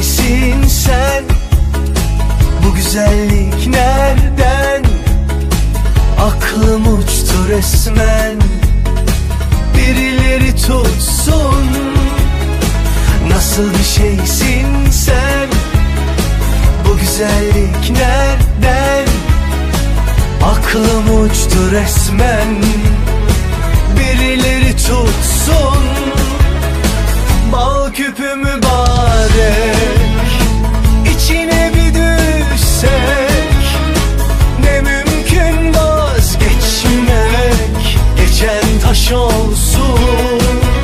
şeysin sen. Bu güzellik nereden? Aklım uçtu resmen. Birileri tutsun. Nasıl bir şeysin sen? Bu güzellik nereden? Aklım uçtu resmen. Birileri tutsun. Bal küpü mübarek, İçine bir düşsek, ne mümkün vazgeçmek. Geçen taş olsun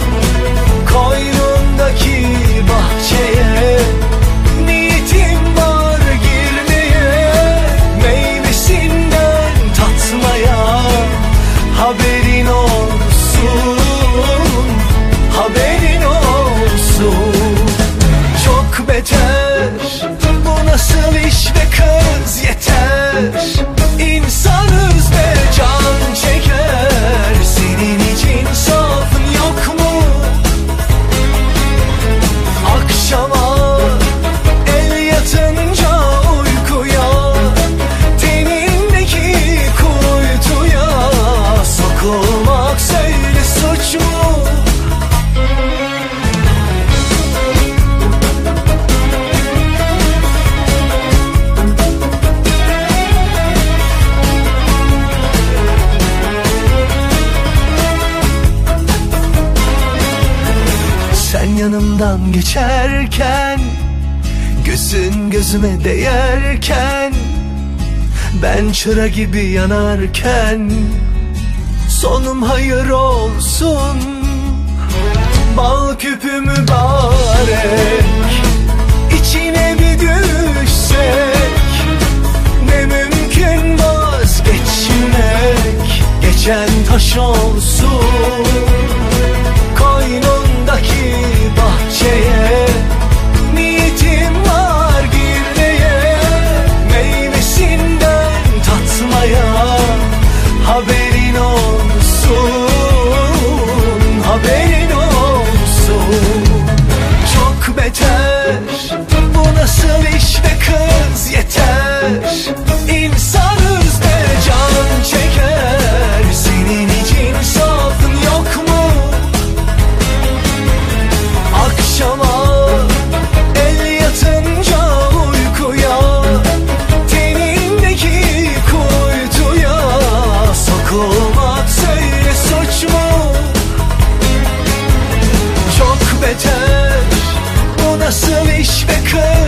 koynundaki bahçeye. Niyetim var girmeye, meyvesinden tatmaya. Haberin olsun, haberin olsun. Çok beter, bu nasıl iş be kız, yeter. İnsanız ve can çeker. Senin için safın yok mu? Akşama el yatınca uykuya, tenindeki kuytuya sokulmak söyle suç mu? Sen yanımdan geçerken, gözün gözüme değerken, ben çıra gibi yanarken, sonum hayır olsun. Bal küpü mübarek, İçine bir düşsek, ne mümkün vazgeçmek. Geçen taş olsun koynundaki bahçeye. Niyetim var girmeye, meyvesinden tatmaya. Haberin olsun, haberin olsun. Çok beter, bu nasıl iş be kız, yeter. İnsanız ve can çeker. Senin için safın yok mu? Akşama el yatınca uykuya, tenindeki kuytuya sokulmak söyle suç mu? Çok beter, bu nasıl iş be kız,